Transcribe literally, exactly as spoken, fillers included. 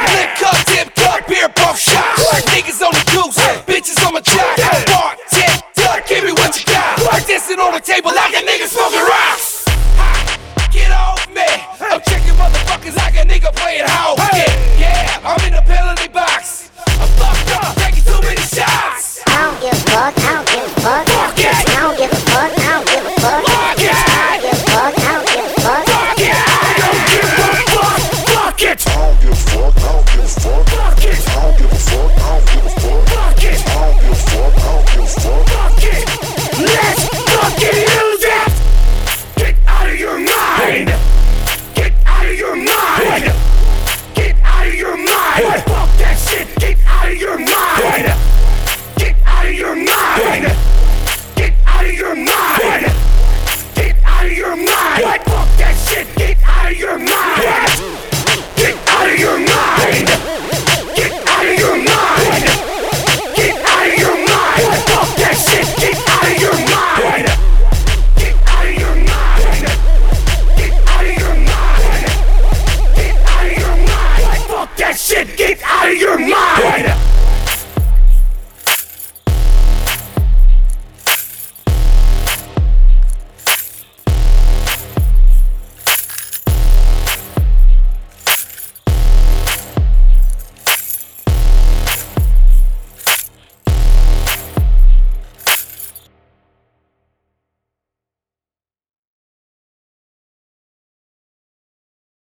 Lip cup, tip cup, beer pump shot. Niggas on the goose, bitches on my jock. Bark, tip, duck, give me what you got. Dancing on the table like a nigga smoking rocks. Get off me, I'm checking motherfuckers like a nigga playing house. Yeah, yeah, I'm in the penalty box. I'm fucked up, taking too many shots. I don't give a fuck, I don't give a fuck. Fuck it. I don't give a fuck, I don't give a fuck. Fuck it. I don't give a fuck, I don't give a fuck. Fuck it. I don't give a fuck. Fuck it. I don't give a fuck, I don't give a fuck. Fuck it. I don't give a fuck, I don't give a fuck. Fuck it. I don't give a fuck, I don't give a fuck. Fuck it. Let's fucking use it. Get out of your mind. Get out of your mind. Get out of your mind. Fuck that shit. Get out of your mind. Get out of your mind. Get out of your mind. Get out of your mind. Fuck that shit. Get out of your mind.